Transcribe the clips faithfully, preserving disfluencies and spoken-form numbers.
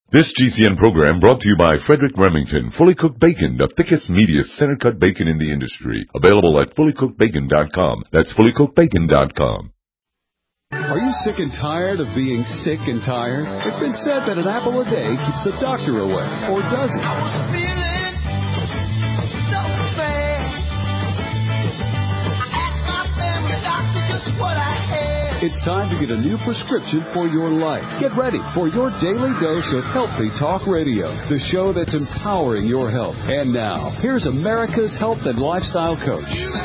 This G C N program brought to you by Frederick Remington, Fully Cooked Bacon, the thickest, meatiest, center-cut bacon in the industry. Available at fully cooked bacon dot com. That's fully cooked bacon dot com. Are you sick and tired of being sick and tired? It's been said that an apple a day keeps the doctor away, or does it? I was feeling so bad. I asked my family doctor just what I had. It's time to get a new prescription for your life. Get ready for your daily dose of Healthy Talk Radio, the show that's empowering your health. And now, here's America's health and lifestyle coach.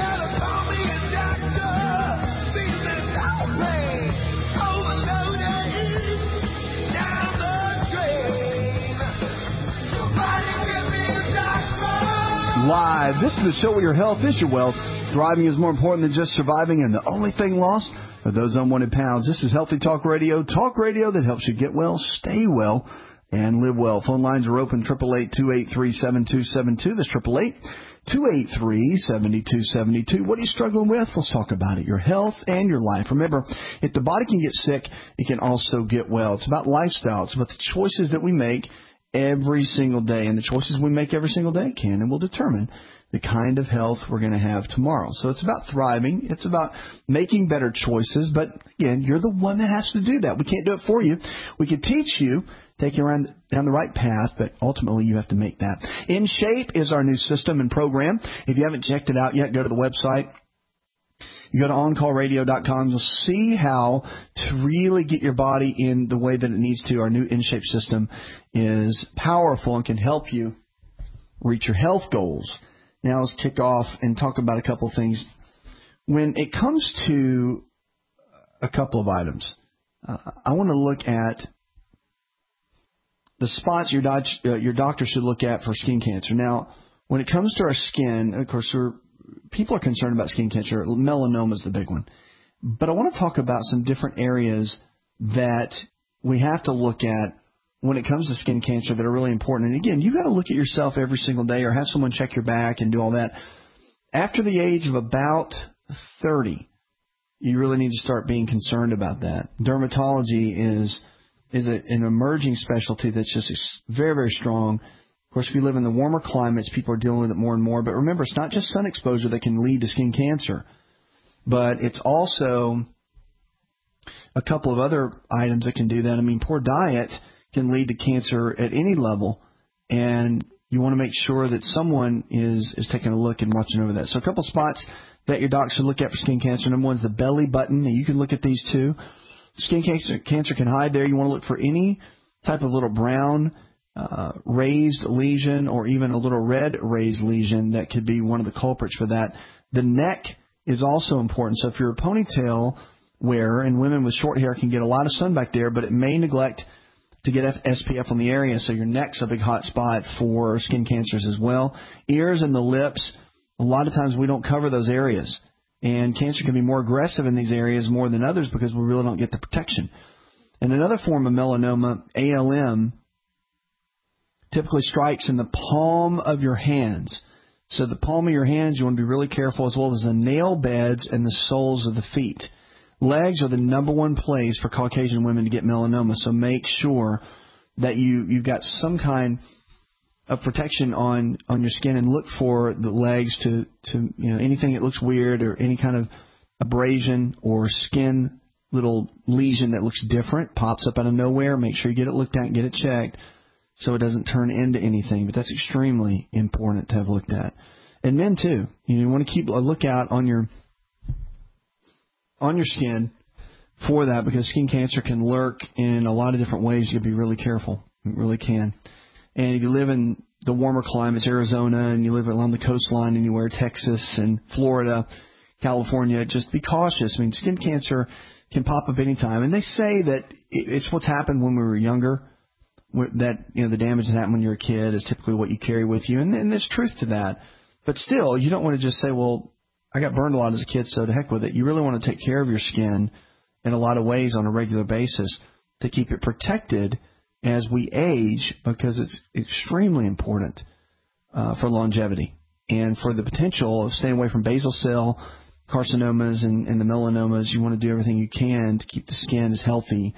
Live. This is the show where your health is your wealth. Thriving is more important than just surviving, and the only thing lost are those unwanted pounds. This is Healthy Talk Radio, talk radio that helps you get well, stay well, and live well. Phone lines are open, eight eight eight, two eight three, seven two seven two. That's eight eight eight, two eight three, seven two seven two. What are you struggling with? Let's talk about it. Your health and your life. Remember, if the body can get sick, it can also get well. It's about lifestyle. It's about the choices that we make every single day. And the choices we make every single day can and will determine the kind of health we're going to have tomorrow. So it's about thriving. It's about making better choices. But, again, you're the one that has to do that. We can't do it for you. We can teach you, take you around down the right path, but ultimately you have to make that. In Shape is our new system and program. If you haven't checked it out yet, go to the website. You go to on call radio dot com. You'll see how to really get your body in the way that it needs to. Our new In Shape system is powerful and can help you reach your health goals. Now let's kick off and talk about a couple of things. When it comes to a couple of items, uh, I want to look at the spots your, doc- uh, your doctor should look at for skin cancer. Now, when it comes to our skin, of course, we're, people are concerned about skin cancer. Melanoma is the big one. But I want to talk about some different areas that we have to look at when it comes to skin cancer that are really important. And again, you got to look at yourself every single day or have someone check your back and do all that. After the age of about thirty, you really need to start being concerned about that. Dermatology is is a, an emerging specialty that's just very, very strong. Of course, if you live in the warmer climates, people are dealing with it more and more. But remember, it's not just sun exposure that can lead to skin cancer, but it's also a couple of other items that can do that. I mean, poor diet can lead to cancer at any level, and you want to make sure that someone is, is taking a look and watching over that. So a couple spots that your doctor should look at for skin cancer. Number one is the belly button, and you can look at these too. Skin cancer, cancer can hide there. You want to look for any type of little brown uh, raised lesion or even a little red raised lesion that could be one of the culprits for that. The neck is also important. So if you're a ponytail wearer, and women with short hair can get a lot of sun back there, but it may neglect to get S P F on the area, so your neck's a big hot spot for skin cancers as well. Ears and the lips, a lot of times we don't cover those areas, and cancer can be more aggressive in these areas more than others because we really don't get the protection. And another form of melanoma, A L M, typically strikes in the palm of your hands. So the palm of your hands, you want to be really careful, as well as the nail beds and the soles of the feet. Legs are the number one place for Caucasian women to get melanoma, so make sure that you, you've got some kind of protection on, on your skin, and look for the legs to, to, you know, anything that looks weird or any kind of abrasion or skin little lesion that looks different, pops up out of nowhere. Make sure you get it looked at and get it checked so it doesn't turn into anything. But that's extremely important to have looked at. And men, too. You know, you want to keep a lookout on your on your skin for that, because skin cancer can lurk in a lot of different ways. You have to be really careful. It really can. And if you live in the warmer climates, Arizona, and you live along the coastline anywhere, Texas and Florida, California, just be cautious. I mean, skin cancer can pop up anytime. And they say that it's what's happened when we were younger, that, you know, the damage that happened when you're a kid is typically what you carry with you. And, and there's truth to that. But still, you don't want to just say, well, I got burned a lot as a kid, so to heck with it. You really want to take care of your skin in a lot of ways on a regular basis to keep it protected as we age, because it's extremely important uh, for longevity and for the potential of staying away from basal cell carcinomas and, and the melanomas. You want to do everything you can to keep the skin as healthy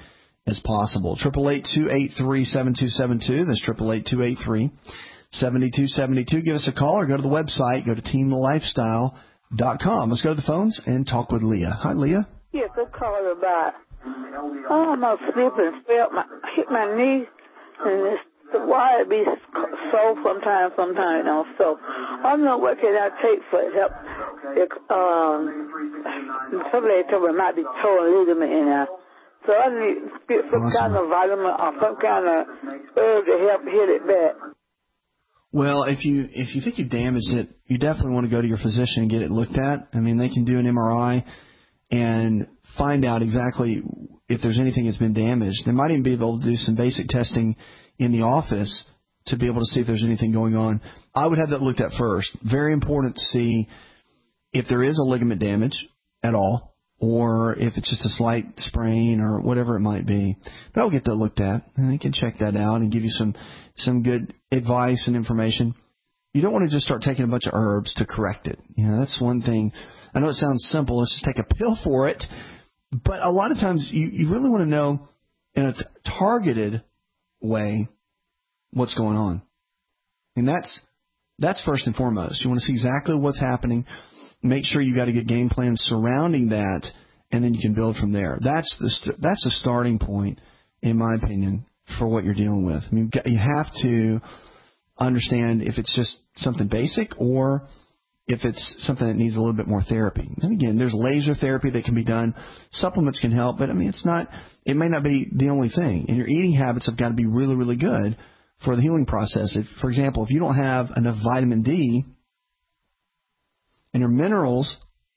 as possible. Triple eight two eight three seven two seven two. That's triple eight two eight three seven two seven two. Give us a call or go to the website. Go to team lifestyle dot com. Let's go to the phones and talk with Leah. Hi, Leah. Yes, I called about. Oh, I'm a slip and fell. My hit my knee, and it's, the wire be sore sometimes, sometimes, you know. So I don't know what can I take for help. It, um, somebody told me it might be torn ligament in there. So I need to get some awesome. kind of vitamin or some kind of herb to help heal it back. Well, if you if you think you've damaged it, you definitely want to go to your physician and get it looked at. I mean, they can do an M R I and find out exactly if there's anything that's been damaged. They might even be able to do some basic testing in the office to be able to see if there's anything going on. I would have that looked at first. Very important to see if there is a ligament damage at all, or if it's just a slight sprain or whatever it might be. But I'll get that looked at, and they can check that out and give you some, some good advice and information. You don't want to just start taking a bunch of herbs to correct it. You know, that's one thing. I know it sounds simple. Let's just take a pill for it. But a lot of times you, you really want to know in a t- targeted way what's going on. And that's that's first and foremost. You want to see exactly what's happening. Make sure you got a good game plan surrounding that, and then you can build from there. That's the st- that's the starting point, in my opinion, for what you're dealing with. I mean, you have to understand if it's just something basic or if it's something that needs a little bit more therapy. And again, there's laser therapy that can be done. Supplements can help, but I mean, it's not, it may not be the only thing. And your eating habits have got to be really, really good for the healing process. If, for example, if you don't have enough vitamin D and your minerals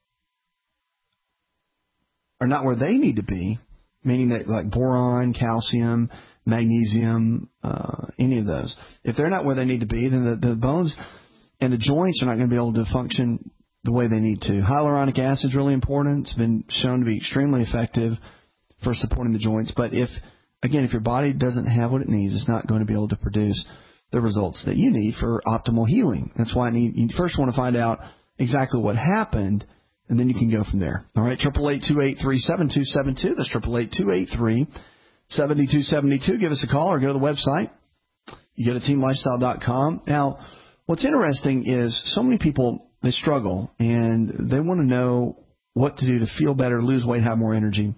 are not where they need to be, meaning that like boron, calcium, magnesium, uh, any of those, if they're not where they need to be, then the, the bones and the joints are not going to be able to function the way they need to. Hyaluronic acid is really important. It's been shown to be extremely effective for supporting the joints. But if, again, if your body doesn't have what it needs, it's not going to be able to produce the results that you need for optimal healing. That's why I need, you first want to find out exactly what happened, and then you can go from there. All right, triple eight two eight three seven two seven two. That's triple eight two eight three seven two seven two. Give us a call or go to the website. You go to team lifestyle dot com. Now, what's interesting is so many people, they struggle, and they want to know what to do to feel better, lose weight, have more energy.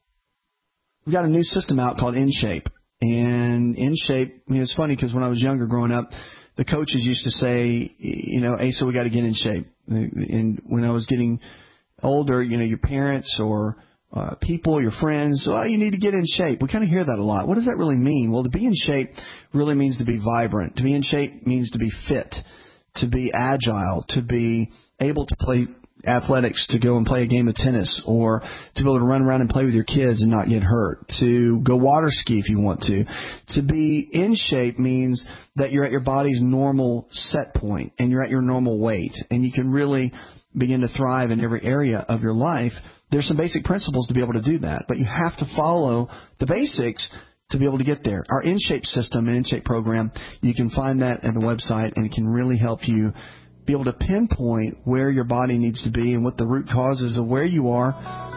We've got a new system out called InShape. And InShape, I mean, it's funny because when I was younger growing up, the coaches used to say, you know, hey, so we got to get in shape. And when I was getting older, you know, your parents or uh, people, your friends, oh, you need to get in shape. We kind of hear that a lot. What does that really mean? Well, to be in shape really means to be vibrant. To be in shape means to be fit, to be agile, to be able to play athletics, to go and play a game of tennis, or to be able to run around and play with your kids and not get hurt, to go water ski if you want to. To be in shape means that you're at your body's normal set point and you're at your normal weight, and you can really begin to thrive in every area of your life. There's some basic principles to be able to do that, but you have to follow the basics to be able to get there. Our InShape system and InShape program, you can find that at the website, and it can really help you be able to pinpoint where your body needs to be and what the root causes of where you are,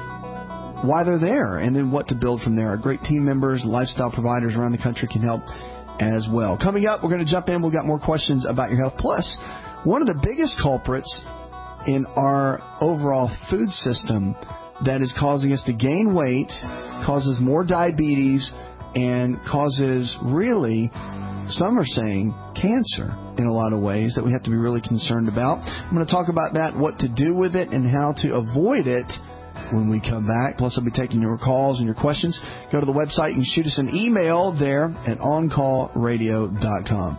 why they're there, and then what to build from there. Our great team members, lifestyle providers around the country can help as well. Coming up, we're going to jump in. We've got more questions about your health. Plus, one of the biggest culprits in our overall food system that is causing us to gain weight, causes more diabetes, and causes really, some are saying, cancer in a lot of ways that we have to be really concerned about. I'm going to talk about that, what to do with it, and how to avoid it when we come back. Plus, I'll be taking your calls and your questions. Go to the website. You can shoot us an email there at on call radio dot com.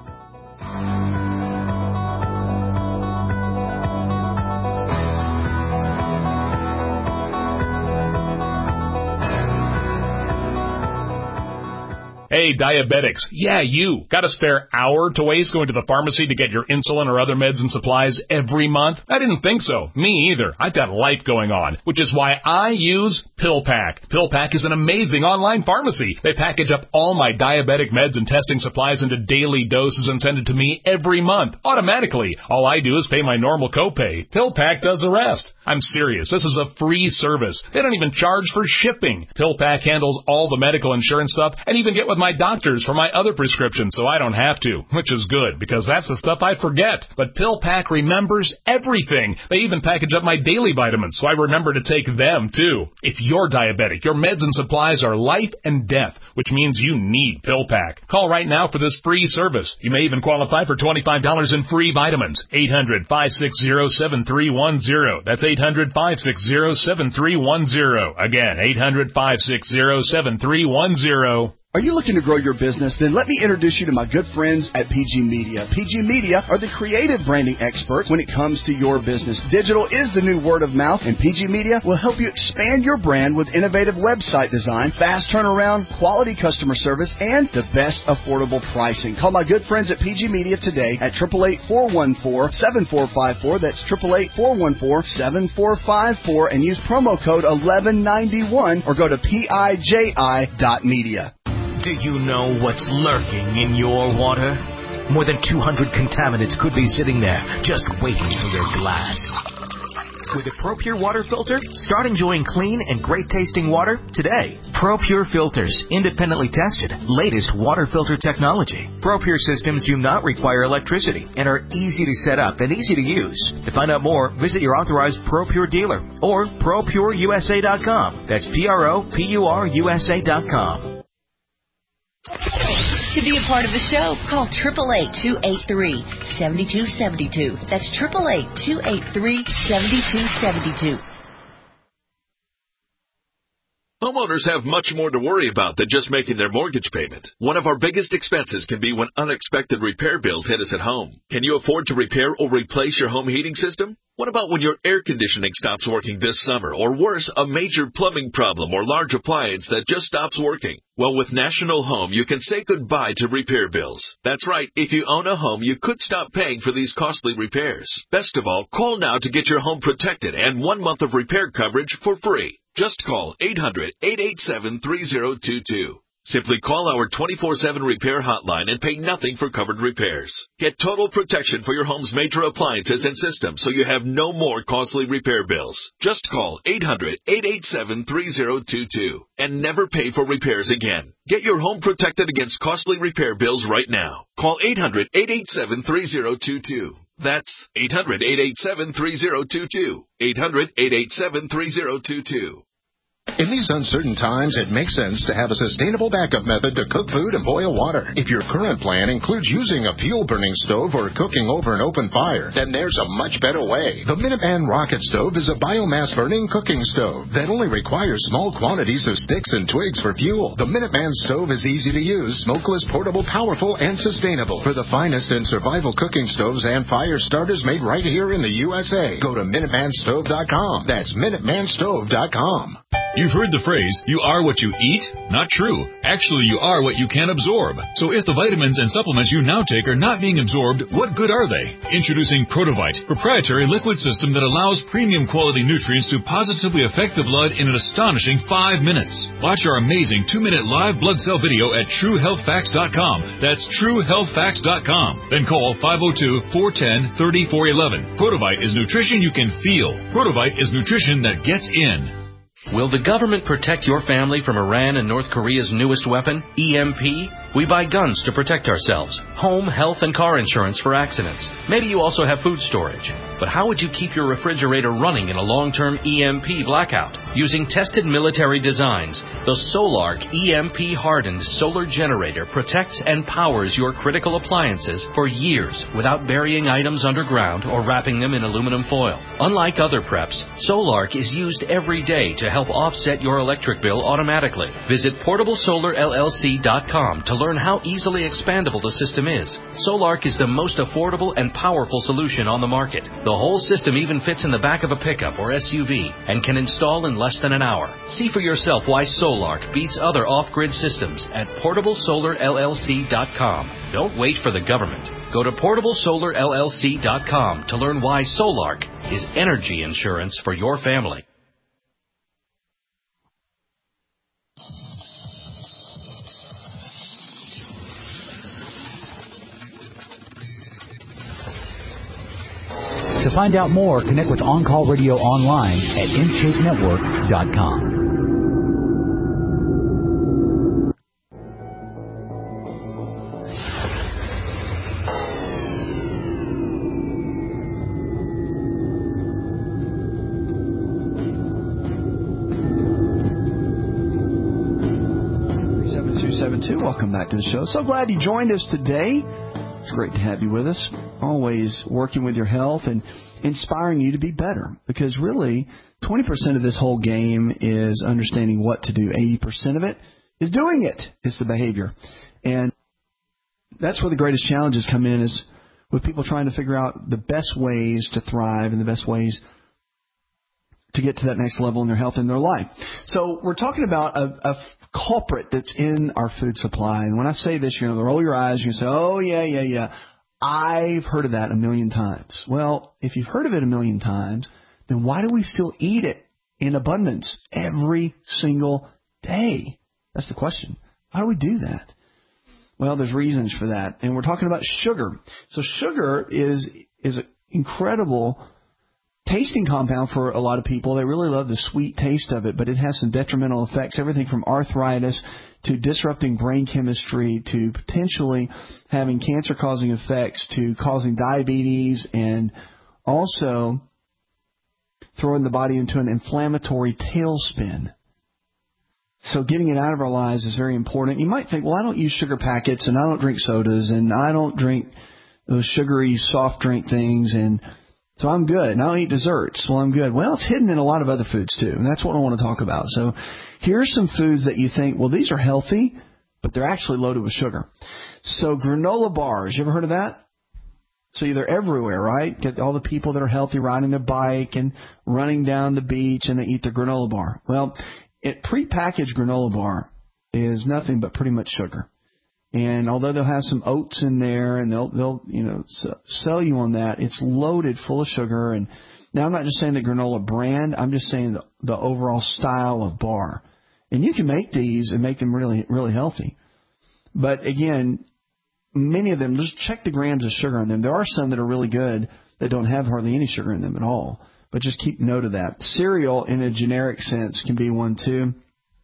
Hey, diabetics. Yeah, you. Got a spare hour to waste going to the pharmacy to get your insulin or other meds and supplies every month? I didn't think so. Me either. I've got life going on, which is why I use PillPack. PillPack is an amazing online pharmacy. They package up all my diabetic meds and testing supplies into daily doses and send it to me every month, automatically. All I do is pay my normal copay. PillPack does the rest. I'm serious. This is a free service. They don't even charge for shipping. PillPack handles all the medical insurance stuff and even get with my doctors for my other prescriptions so I don't have to, which is good because that's the stuff I forget. But PillPack remembers everything. They even package up my daily vitamins so I remember to take them too. If you're diabetic, your meds and supplies are life and death, which means you need PillPack. Call right now for this free service. You may even qualify for twenty-five dollars in free vitamins. eight hundred, five six zero, seven three one zero. That's eight hundred, five six zero, seven three one zero. Again, eight hundred, five six zero, seven three one zero. Are you looking to grow your business? Then let me introduce you to my good friends at P G Media. P G Media are the creative branding experts when it comes to your business. Digital is the new word of mouth, and P G Media will help you expand your brand with innovative website design, fast turnaround, quality customer service, and the best affordable pricing. Call my good friends at P G Media today at eight eight eight, four one four, seven four five four. That's eight eight eight, four one four, seven four five four, and use promo code eleven ninety-one or go to P I J I dot media. Do you know what's lurking in your water? More than two hundred contaminants could be sitting there, just waiting for your glass. With a ProPure water filter, start enjoying clean and great-tasting water today. ProPure filters, independently tested, latest water filter technology. ProPure systems do not require electricity and are easy to set up and easy to use. To find out more, visit your authorized ProPure dealer or pro pure U S A dot com. That's P R O P U R U S A dot com. To be a part of the show, call eight eight eight, two eight three, seven two seven two. That's eight eight eight, two eight three, seven two seven two. Homeowners have much more to worry about than just making their mortgage payment. One of our biggest expenses can be when unexpected repair bills hit us at home. Can you afford to repair or replace your home heating system? What about when your air conditioning stops working this summer, or worse, a major plumbing problem or large appliance that just stops working? Well, with National Home, you can say goodbye to repair bills. That's right. If you own a home, you could stop paying for these costly repairs. Best of all, call now to get your home protected and one month of repair coverage for free. Just call eight hundred, eight eight seven, three zero two two. Simply call our twenty-four seven repair hotline and pay nothing for covered repairs. Get total protection for your home's major appliances and systems so you have no more costly repair bills. Just call eight hundred, eight eight seven, three zero two two and never pay for repairs again. Get your home protected against costly repair bills right now. Call eight hundred, eight eight seven, three zero two two. That's eight hundred, eight eight seven, three zero two two. eight hundred, eight eight seven, three zero two two. In these uncertain times, it makes sense to have a sustainable backup method to cook food and boil water. If your current plan includes using a fuel-burning stove or cooking over an open fire, then there's a much better way. The Minuteman Rocket Stove is a biomass-burning cooking stove that only requires small quantities of sticks and twigs for fuel. The Minuteman Stove is easy to use, smokeless, portable, powerful, and sustainable. For the finest in survival cooking stoves and fire starters made right here in the U S A, go to Minuteman Stove dot com. That's Minuteman Stove dot com. You've heard the phrase, you are what you eat? Not true. Actually, you are what you can absorb. So if the vitamins and supplements you now take are not being absorbed, what good are they? Introducing Protovite, proprietary liquid system that allows premium quality nutrients to positively affect the blood in an astonishing five minutes. Watch our amazing two-minute live blood cell video at True Health Facts dot com. That's True Health Facts dot com. Then call five oh two, four one oh, three oh four one one. Protovite is nutrition you can feel. Protovite is nutrition that gets in. Will the government protect your family from Iran and North Korea's newest weapon, E M P? We buy guns to protect ourselves, home, health, and car insurance for accidents. Maybe you also have food storage. But how would you keep your refrigerator running in a long-term E M P blackout? Using tested military designs, the Solark E M P-hardened solar generator protects and powers your critical appliances for years without burying items underground or wrapping them in aluminum foil. Unlike other preps, Solark is used every day to help offset your electric bill automatically. Visit portable solar L L C dot com to learn how easily expandable the system is. Solark is the most affordable and powerful solution on the market. The whole system even fits in the back of a pickup or S U V and can install in less than an hour. See for yourself why Solark beats other off-grid systems at portable solar L L C dot com. Don't wait for the government. Go to portable solar L L C dot com to learn why Solark is energy insurance for your family. To find out more, connect with On Call Radio online at in shape network dot com. Welcome back to the show. So glad you joined us today. It's great to have you with us. Always working with your health and inspiring you to be better. Because really, twenty percent of this whole game is understanding what to do. eighty percent of it is doing it. It's the behavior. And that's where the greatest challenges come in, is with people trying to figure out the best ways to thrive and the best ways to get to that next level in their health and their life. So we're talking about a, a culprit that's in our food supply. And when I say this, you're going to roll your eyes. You're going to say, oh, yeah, yeah, yeah. I've heard of that a million times. Well, if you've heard of it a million times, then why do we still eat it in abundance every single day? That's the question. Why do we do that? Well, there's reasons for that. And we're talking about sugar. So sugar is is an incredible tasting compound for a lot of people. They really love the sweet taste of it, but it has some detrimental effects, everything from arthritis to disrupting brain chemistry to potentially having cancer-causing effects to causing diabetes and also throwing the body into an inflammatory tailspin. So getting it out of our lives is very important. You might think, well, I don't use sugar packets and I don't drink sodas and I don't drink those sugary soft drink things, and so I'm good. And I don't eat desserts. Well, I'm good. Well, it's hidden in a lot of other foods, too. And that's what I want to talk about. So here's some foods that you think, well, these are healthy, but they're actually loaded with sugar. So granola bars. You ever heard of that? So they're everywhere, right? Get all the people that are healthy riding their bike and running down the beach, and they eat their granola bar. Well, it prepackaged granola bar is nothing but pretty much sugar. And although they'll have some oats in there and they'll, they'll, you know, sell you on that, it's loaded full of sugar. And now I'm not just saying the granola brand, I'm just saying the, the overall style of bar. And you can make these and make them really, really healthy. But again, many of them, just check the grams of sugar on them. There are some that are really good that don't have hardly any sugar in them at all. But just keep note of that. Cereal, in a generic sense, can be one too.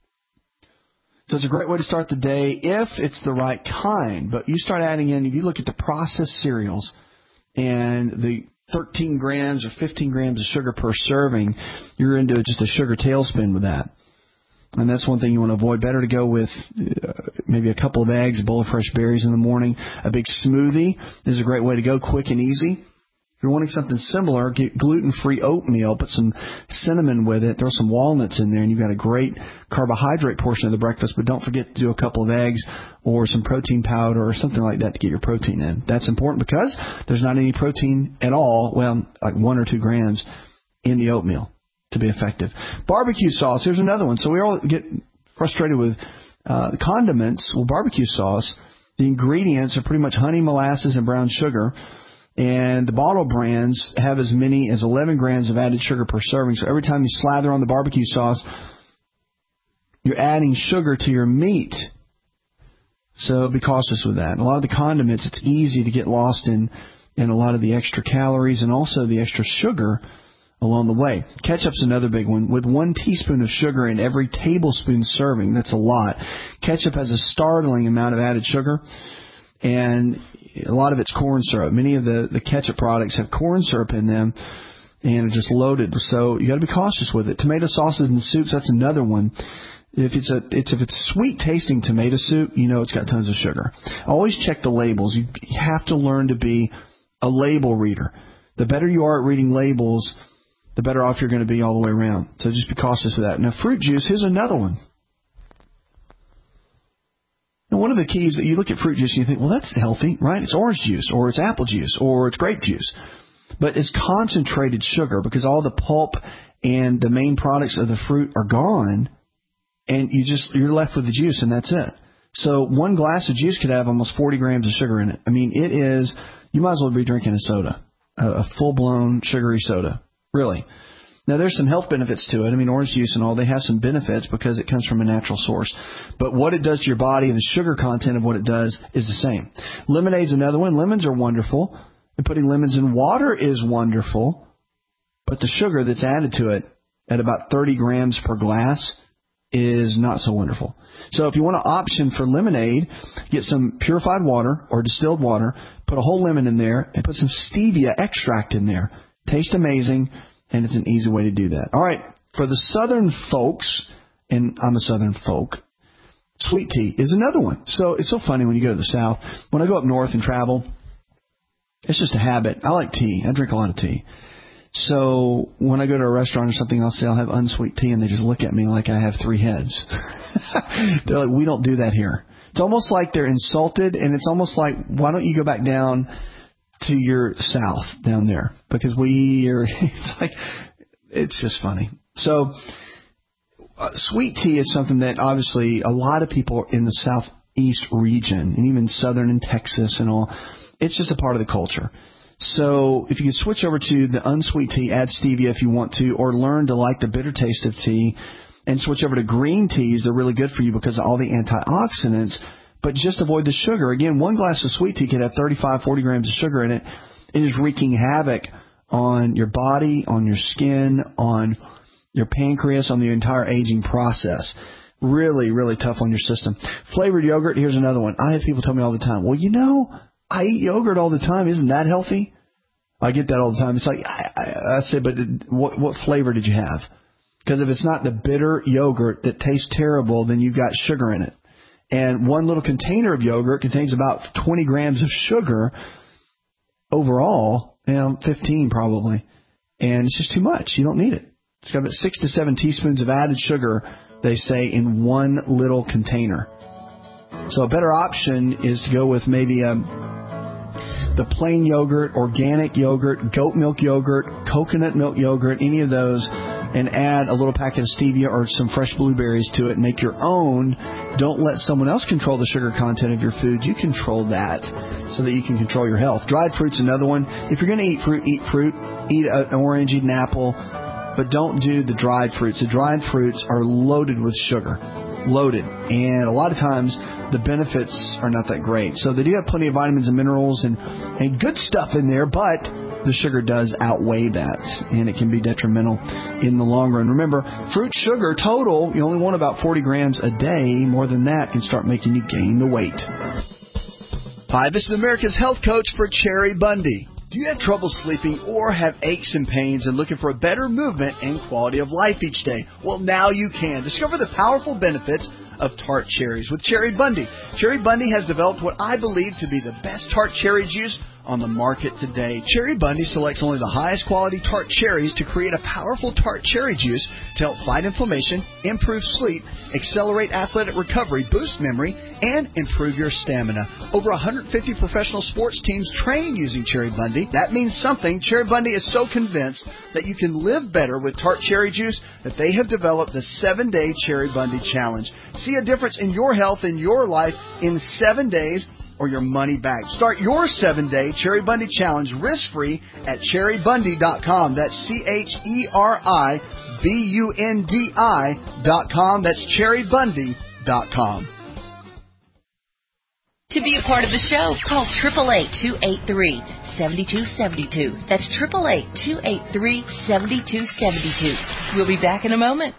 So it's a great way to start the day if it's the right kind. But you start adding in, if you look at the processed cereals and the thirteen grams or fifteen grams of sugar per serving, you're into just a sugar tailspin with that. And that's one thing you want to avoid. Better to go with uh, maybe a couple of eggs, a bowl of fresh berries in the morning. A big smoothie is a great way to go, quick and easy. If you're wanting something similar, get gluten-free oatmeal, put some cinnamon with it, throw some walnuts in there, and you've got a great carbohydrate portion of the breakfast. But don't forget to do a couple of eggs or some protein powder or something like that to get your protein in. That's important because there's not any protein at all, well, like one or two grams in the oatmeal to be effective. Barbecue sauce, here's another one. So we all get frustrated with uh, condiments. Well, barbecue sauce, the ingredients are pretty much honey, molasses, and brown sugar. And the bottle brands have as many as eleven grams of added sugar per serving. So every time you slather on the barbecue sauce, you're adding sugar to your meat. So be cautious with that. And a lot of the condiments, it's easy to get lost in, in a lot of the extra calories and also the extra sugar along the way. Ketchup's another big one. With one teaspoon of sugar in every tablespoon serving, that's a lot. Ketchup has a startling amount of added sugar. And a lot of it's corn syrup. Many of the, the ketchup products have corn syrup in them and are just loaded. So you got to be cautious with it. Tomato sauces and soups, that's another one. If it's a it's if it's sweet tasting tomato soup, you know it's got tons of sugar. Always check the labels. You have to learn to be a label reader. The better you are at reading labels, the better off you're going to be all the way around. So just be cautious of that. Now, fruit juice, here's another one. And one of the keys that you look at fruit juice and you think, well, that's healthy, right? It's orange juice or it's apple juice or it's grape juice. But it's concentrated sugar because all the pulp and the main products of the fruit are gone and you just, you're left with the juice and that's it. So one glass of juice could have almost forty grams of sugar in it. I mean, it is, you might as well be drinking a soda, a, a full-blown sugary soda, really. Now, there's some health benefits to it. I mean, orange juice and all, they have some benefits because it comes from a natural source. But what it does to your body and the sugar content of what it does is the same. Lemonade's another one. Lemons are wonderful. And putting lemons in water is wonderful, but the sugar that's added to it at about thirty grams per glass is not so wonderful. So if you want an option for lemonade, get some purified water or distilled water, put a whole lemon in there, and put some stevia extract in there. Tastes amazing, and it's an easy way to do that. All right, for the southern folks, and I'm a southern folk, sweet tea is another one. So it's so funny when you go to the South. When I go up north and travel, it's just a habit. I like tea. I drink a lot of tea. So when I go to a restaurant or something, I'll say I'll have unsweet tea, and they just look at me like I have three heads. They're like, we don't do that here. It's almost like they're insulted, and it's almost like, why don't you go back down to your South down there? Because we are, it's like, it's just funny. So uh, sweet tea is something that obviously a lot of people in the Southeast region, and even Southern and Texas and all, it's just a part of the culture. So if you can switch over to the unsweet tea, add stevia if you want to, or learn to like the bitter taste of tea, and switch over to green teas. They're really good for you because of all the antioxidants, but just avoid the sugar. Again, one glass of sweet tea could have thirty-five, forty grams of sugar in it. It is wreaking havoc on your body, on your skin, on your pancreas, on the entire aging process. Really, really tough on your system. Flavored yogurt, here's another one. I have people tell me all the time, well, you know, I eat yogurt all the time. Isn't that healthy? I get that all the time. It's like, I, I, I say, but what, what flavor did you have? Because if it's not the bitter yogurt that tastes terrible, then you've got sugar in it. And one little container of yogurt contains about twenty grams of sugar overall, you know, fifteen probably. And it's just too much. You don't need it. It's got about six to seven teaspoons of added sugar, they say, in one little container. So a better option is to go with maybe a... the plain yogurt, organic yogurt, goat milk yogurt, coconut milk yogurt, any of those, and add a little packet of stevia or some fresh blueberries to it. Make your own. Don't let someone else control the sugar content of your food. You control that so that you can control your health. Dried fruit's another one. If you're going to eat fruit, eat fruit. Eat an orange, eat an apple, but don't do the dried fruits. The dried fruits are loaded with sugar. Loaded. And a lot of times the benefits are not that great. So they do have plenty of vitamins and minerals and, and good stuff in there, but the sugar does outweigh that, and it can be detrimental in the long run. Remember, fruit sugar total, you only want about forty grams a day. More than that can start making you gain the weight. Hi, this is America's health coach for Cherry Bundy. Do you have trouble sleeping or have aches and pains and looking for a better movement and quality of life each day? Well, now you can. Discover the powerful benefits of tart cherries with Cherry Bundy. Cherry Bundy has developed what I believe to be the best tart cherry juice on the market today. Cherry Bundy selects only the highest quality tart cherries to create a powerful tart cherry juice to help fight inflammation, improve sleep, accelerate athletic recovery, boost memory, and improve your stamina. Over one hundred fifty professional sports teams train using Cherry Bundy. That means something. Cherry Bundy is so convinced that you can live better with tart cherry juice that they have developed the seven-day Cherry Bundy Challenge. See a difference in your health and your life in seven days or your money back. Start your seven-day Cherry Bundy Challenge risk-free at cherry bundy dot com. That's C H E R I B U N D I dot com. That's cherry bundy dot com. To be a part of the show, call eight eight eight, two eight three, seven two seven two. That's eight eight eight, two eight three, seven two seven two. We'll be back in a moment.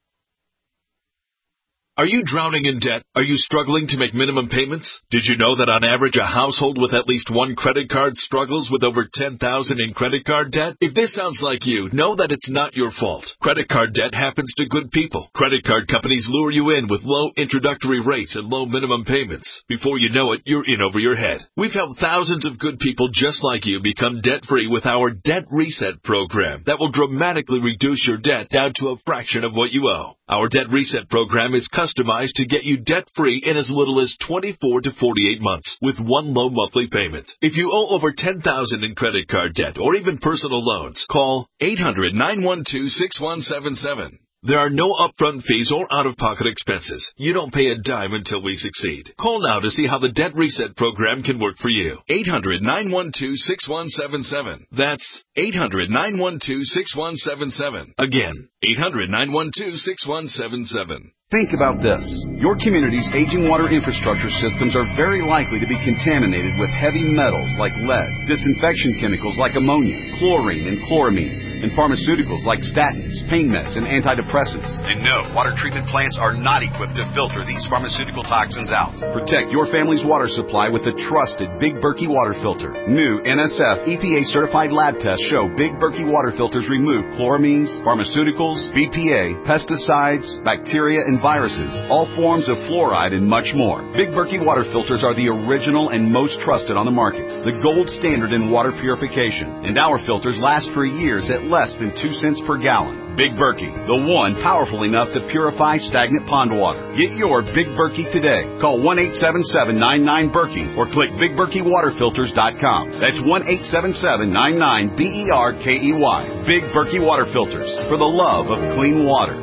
Are you drowning in debt? Are you struggling to make minimum payments? Did you know that on average a household with at least one credit card struggles with over ten thousand dollars in credit card debt? If this sounds like you, know that it's not your fault. Credit card debt happens to good people. Credit card companies lure you in with low introductory rates and low minimum payments. Before you know it, you're in over your head. We've helped thousands of good people just like you become debt-free with our Debt Reset program that will dramatically reduce your debt down to a fraction of what you owe. Our Debt Reset program is customized to get you debt-free in as little as twenty-four to forty-eight months with one low monthly payment. If you owe over ten thousand dollars in credit card debt or even personal loans, call eight hundred, nine one two, six one seven seven. There are no upfront fees or out-of-pocket expenses. You don't pay a dime until we succeed. Call now to see how the Debt Reset program can work for you. eight hundred, nine one two, six one seven seven. That's eight hundred, nine one two, six one seven seven. Again, eight hundred, nine one two, six one seven seven. Think about this. Your community's aging water infrastructure systems are very likely to be contaminated with heavy metals like lead, disinfection chemicals like ammonia, chlorine and chloramines, and pharmaceuticals like statins, pain meds, and antidepressants. And no, water treatment plants are not equipped to filter these pharmaceutical toxins out. Protect your family's water supply with the trusted Big Berkey water filter. New N S F E P A-certified lab tests show Big Berkey water filters remove chloramines, pharmaceuticals, B P A, pesticides, bacteria, and viruses, all forms of fluoride, and much more. Big Berkey water filters are the original and most trusted on the market, the gold standard in water purification, and our filters last for years at less than two cents per gallon. Big Berkey, the one powerful enough to purify stagnant pond water. Get your Big Berkey today. Call one eight seven seven, nine nine, Berkey or click big berkey water filters dot com. That's one eight seven seven, nine nine, B E R K E Y. Big Berkey water filters, for the love of clean water.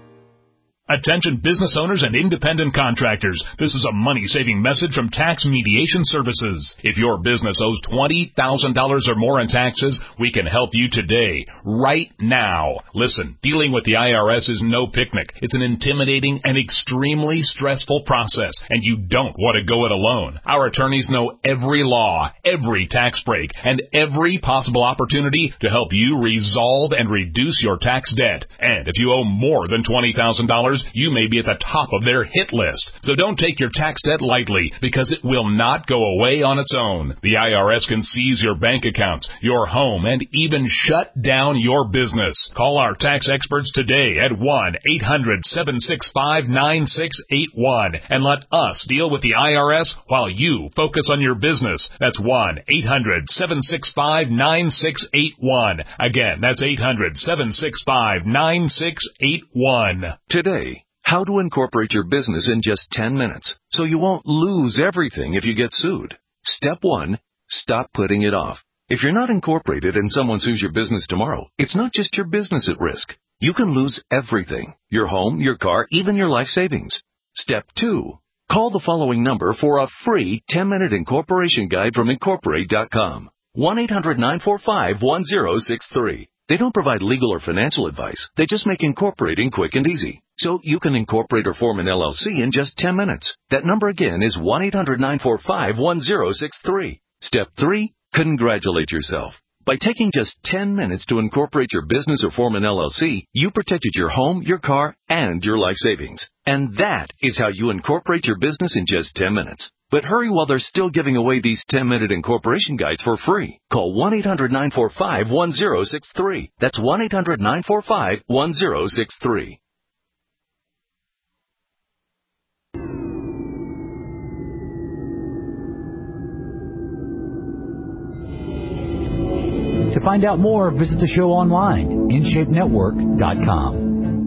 Attention business owners and independent contractors. This is a money-saving message from Tax Mediation Services. If your business owes twenty thousand dollars or more in taxes, we can help you today, right now. Listen, dealing with the I R S is no picnic. It's an intimidating and extremely stressful process, and you don't want to go it alone. Our attorneys know every law, every tax break, and every possible opportunity to help you resolve and reduce your tax debt. And if you owe more than twenty thousand dollars, you may be at the top of their hit list. So don't take your tax debt lightly, because it will not go away on its own. The I R S can seize your bank accounts, your home, and even shut down your business. Call our tax experts today at one eight hundred, seven six five, nine six eight one and let us deal with the I R S while you focus on your business. That's one eight hundred, seven six five, nine six eight one. Again, that's eight hundred, seven six five, nine six eight one. Today, how to incorporate your business in just ten minutes so you won't lose everything if you get sued. Step one, stop putting it off. If you're not incorporated and someone sues your business tomorrow, it's not just your business at risk. You can lose everything: your home, your car, even your life savings. Step two, call the following number for a free ten-minute incorporation guide from Incorporate dot com. one eight hundred, nine four five, one zero six three. They don't provide legal or financial advice. They just make incorporating quick and easy. So you can incorporate or form an L L C in just ten minutes. That number again is one eight hundred, nine four five, one zero six three. Step three, congratulate yourself. By taking just ten minutes to incorporate your business or form an L L C, you protected your home, your car, and your life savings. And that is how you incorporate your business in just ten minutes. But hurry while they're still giving away these ten-minute incorporation guides for free. Call one eight hundred, nine four five, one zero six three. That's one eight hundred, nine four five, one zero six three. To find out more, visit the show online, in shape network dot com.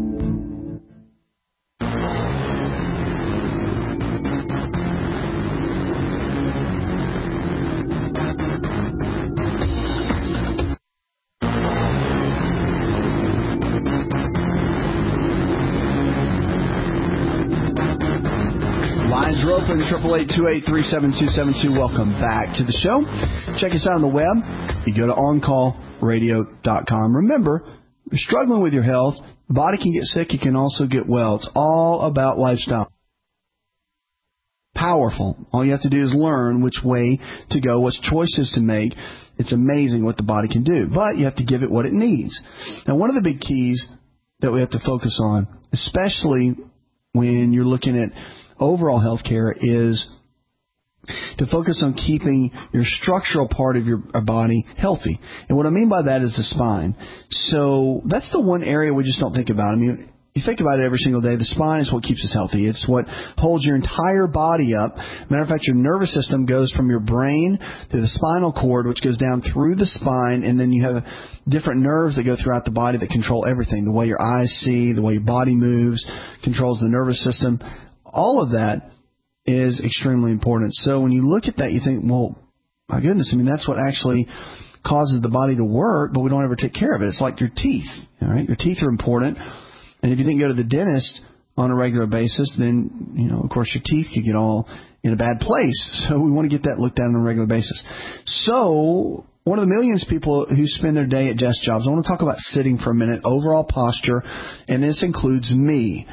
Lines are open, eight eight eight, two eight three, seven two seven two. Welcome back to the show. Check us out on the web. You go to on call radio dot com. Remember, if you're struggling with your health, the body can get sick, you can also get well. It's all about lifestyle. Powerful. All you have to do is learn which way to go, what choices to make. It's amazing what the body can do, but you have to give it what it needs. Now, one of the big keys that we have to focus on, especially when you're looking at overall health care, is to focus on keeping your structural part of your body healthy. And what I mean by that is the spine. So that's the one area we just don't think about. I mean, you think about it every single day. The spine is what keeps us healthy. It's what holds your entire body up. Matter of fact, your nervous system goes from your brain to the spinal cord, which goes down through the spine, and then you have different nerves that go throughout the body that control everything. The way your eyes see, the way your body moves, controls the nervous system. All of that is extremely important. So when you look at that, you think, well, my goodness, I mean, that's what actually causes the body to work, but we don't ever take care of it. It's like your teeth. All right, your teeth are important. And if you didn't go to the dentist on a regular basis, then, you know, of course, your teeth could get all in a bad place. So we want to get that looked at on a regular basis. So one of the millions of people who spend their day at desk jobs, I want to talk about sitting for a minute, overall posture, and this includes me.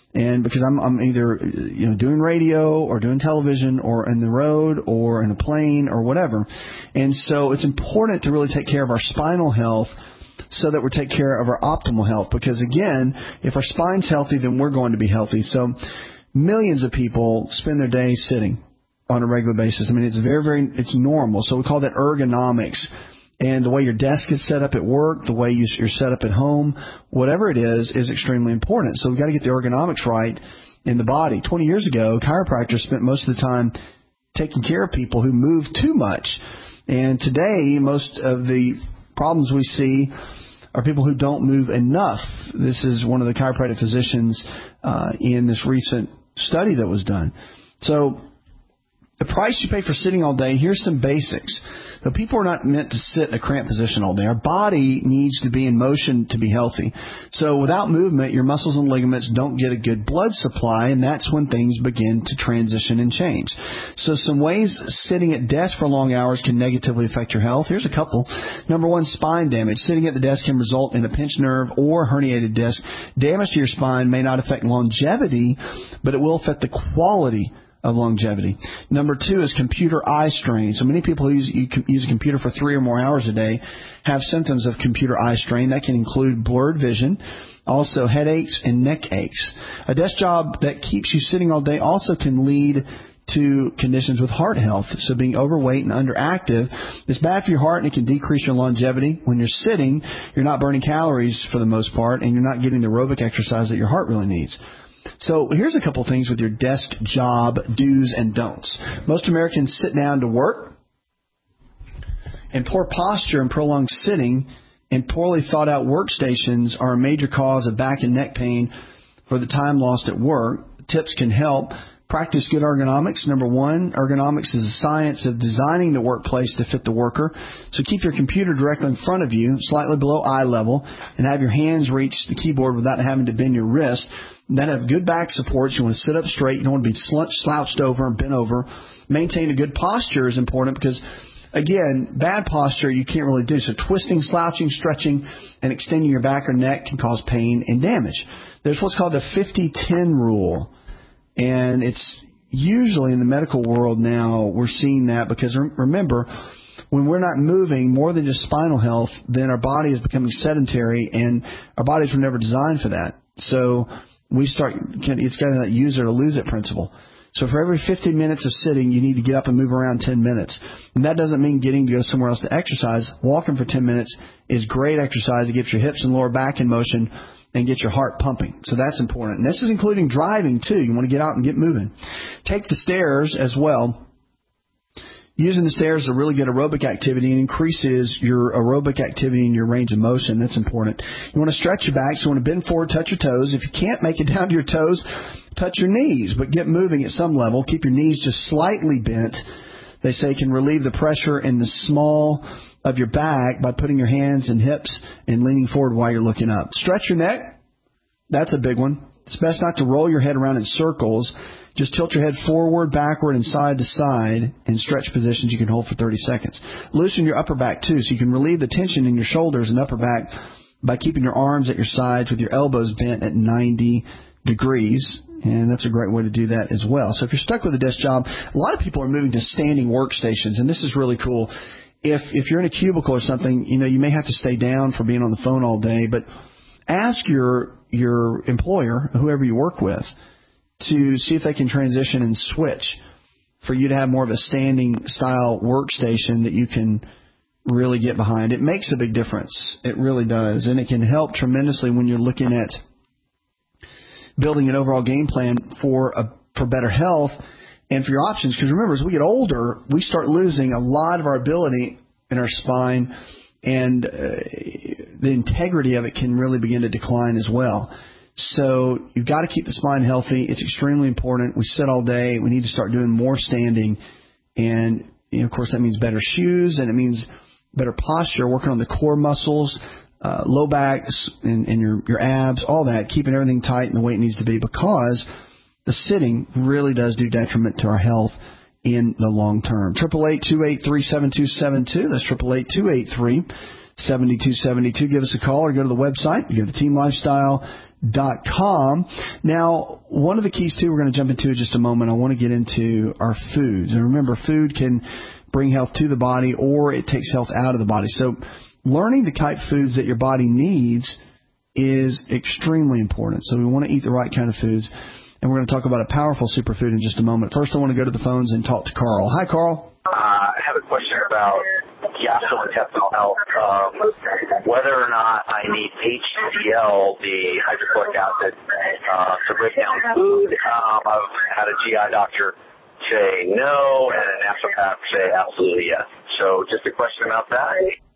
And because I'm, I'm either, you know, doing radio or doing television or in the road or in a plane or whatever. And so it's important to really take care of our spinal health so that we take care of our optimal health. Because, again, if our spine's healthy, then we're going to be healthy. So millions of people spend their day sitting on a regular basis. I mean, it's very, very, it's normal. So we call that ergonomics. And the way your desk is set up at work, the way you're set up at home, whatever it is, is extremely important. So we've got to get the ergonomics right in the body. twenty years ago, chiropractors spent most of the time taking care of people who move too much. And today, most of the problems we see are people who don't move enough. This is one of the chiropractic physicians uh, in this recent study that was done. So the price you pay for sitting all day, here's some basics. Though people are not meant to sit in a cramped position all day. Our body needs to be in motion to be healthy. So without movement, your muscles and ligaments don't get a good blood supply, and that's when things begin to transition and change. So some ways sitting at desk for long hours can negatively affect your health. Here's a couple. Number one, spine damage. Sitting at the desk can result in a pinched nerve or herniated disc. Damage to your spine may not affect longevity, but it will affect the quality of longevity. Number two is computer eye strain. So many people who use, use a computer for three or more hours a day have symptoms of computer eye strain. That can include blurred vision, also headaches and neck aches. A desk job that keeps you sitting all day also can lead to conditions with heart health. So being overweight and underactive is bad for your heart, and it can decrease your longevity. When you're sitting, you're not burning calories for the most part, and you're not getting the aerobic exercise that your heart really needs. So here's a couple things with your desk job do's and don'ts. Most Americans sit down to work, and poor posture and prolonged sitting and poorly thought out workstations are a major cause of back and neck pain for the time lost at work. Tips can help. Practice good ergonomics. Number one, ergonomics is the science of designing the workplace to fit the worker. So keep your computer directly in front of you, slightly below eye level, and have your hands reach the keyboard without having to bend your wrist. Then have good back supports. You want to sit up straight. You don't want to be slouched over and bent over. Maintain a good posture is important because, again, bad posture you can't really do. So twisting, slouching, stretching, and extending your back or neck can cause pain and damage. There's what's called the fifty ten rule. And it's usually in the medical world now we're seeing that because, remember, when we're not moving more than just spinal health, then our body is becoming sedentary, and our bodies were never designed for that. So we start, it's kind of that use it or lose it principle. So for every fifty minutes of sitting, you need to get up and move around ten minutes. And that doesn't mean getting to go somewhere else to exercise. Walking for ten minutes is great exercise. It gets your hips and lower back in motion and get your heart pumping. So that's important. And this is including driving, too. You want to get out and get moving. Take the stairs as well. Using the stairs is a really good aerobic activity and increases your aerobic activity and your range of motion. That's important. You want to stretch your back, so you want to bend forward, touch your toes. If you can't make it down to your toes, touch your knees, but get moving at some level. Keep your knees just slightly bent. They say can relieve the pressure in the small of your back by putting your hands and hips and leaning forward while you're looking up. Stretch your neck. That's a big one. It's best not to roll your head around in circles. Just tilt your head forward, backward, and side to side in stretch positions you can hold for thirty seconds. Loosen your upper back, too, so you can relieve the tension in your shoulders and upper back by keeping your arms at your sides with your elbows bent at ninety degrees. And that's a great way to do that as well. So if you're stuck with a desk job, a lot of people are moving to standing workstations, and this is really cool. If if you're in a cubicle or something, you know, you may have to stay down for being on the phone all day, but ask your your employer, whoever you work with, to see if they can transition and switch for you to have more of a standing style workstation that you can really get behind. It makes a big difference. It really does. And it can help tremendously when you're looking at building an overall game plan for a, for better health and for your options. Because remember, as we get older, we start losing a lot of our ability in our spine, and uh, the integrity of it can really begin to decline as well. So you've got to keep the spine healthy. It's extremely important. We sit all day. We need to start doing more standing. And, you know, of course, that means better shoes, and it means better posture, working on the core muscles, uh, low back, and, and your, your abs, all that, keeping everything tight and the way it needs to be, because the sitting really does do detriment to our health in the long term. eight eight eight, two eight three, seven two seven two. That's eight eight eight, two eight three, seven two seven two. Give us a call or go to the website. You go to team lifestyle dot com. Now, one of the keys, too, we're going to jump into in just a moment. I want to get into our foods. And remember, food can bring health to the body or it takes health out of the body. So learning the type of foods that your body needs is extremely important. So we want to eat the right kind of foods. And we're going to talk about a powerful superfood in just a moment. First, I want to go to the phones and talk to Carl. Hi, Carl. Uh, I have a question about gastrointestinal health. Um, whether or not I need H C L, the hydrochloric acid, uh, to break down food. Um, I've had a G I doctor say no, and a naturopath say absolutely yes. So just a question about that.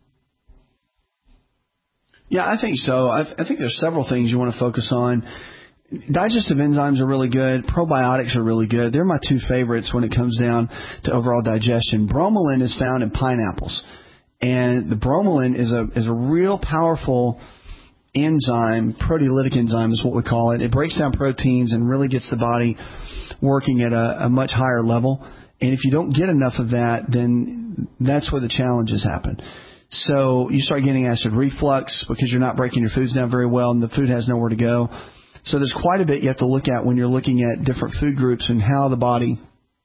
Yeah, I think so. I, th- I think there's several things you want to focus on. Digestive enzymes are really good. Probiotics are really good. They're my two favorites when it comes down to overall digestion. Bromelain is found in pineapples. And the bromelain is a is a real powerful enzyme, proteolytic enzyme is what we call it. It breaks down proteins and really gets the body working at a, a much higher level. And if you don't get enough of that, then that's where the challenges happen. So you start getting acid reflux because you're not breaking your foods down very well and the food has nowhere to go. So there's quite a bit you have to look at when you're looking at different food groups and how the body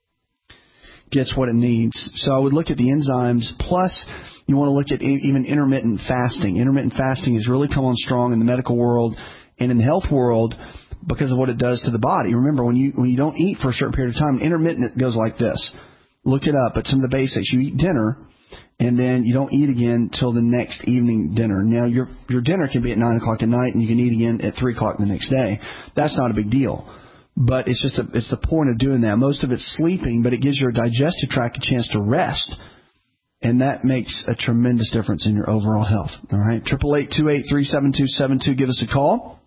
gets what it needs. So I would look at the enzymes. Plus, you want to look at even intermittent fasting. Intermittent fasting has really come on strong in the medical world and in the health world because of what it does to the body. Remember, when you when you don't eat for a certain period of time, intermittent goes like this. Look it up. It's some of the basics. You eat dinner, and then you don't eat again till the next evening dinner. Now, your your dinner can be at nine o'clock at night, and you can eat again at three o'clock the next day. That's not a big deal. But it's just a, it's the point of doing that. Most of it's sleeping, but it gives your digestive tract a chance to rest. And that makes a tremendous difference in your overall health. All right. eight eight eight, two eight three, seven two seven two. Give us a call.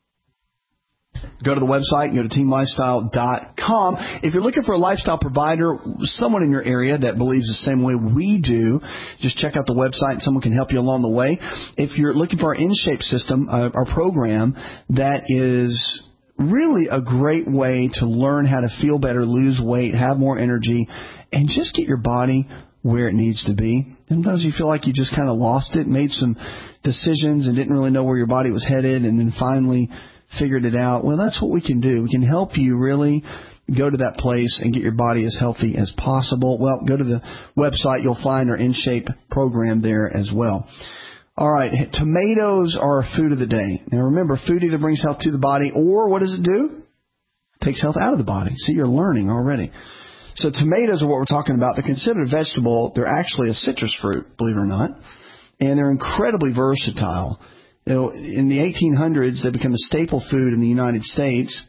Go to the website, go to team lifestyle dot com. If you're looking for a lifestyle provider, someone in your area that believes the same way we do, just check out the website and someone can help you along the way. If you're looking for our InShape system, uh, our program, that is really a great way to learn how to feel better, lose weight, have more energy, and just get your body where it needs to be. Sometimes you feel like you just kind of lost it, made some decisions and didn't really know where your body was headed, and then finally figured it out. Well, that's what we can do. We can help you really go to that place and get your body as healthy as possible. Well, go to the website. You'll find our InShape program there as well. All right, tomatoes are a food of the day. Now, remember, food either brings health to the body or what does it do? It takes health out of the body. See, you're learning already. So tomatoes are what we're talking about. They're considered a vegetable. They're actually a citrus fruit, believe it or not. And they're incredibly versatile. You know, in the eighteen hundreds, they become a staple food in the United States.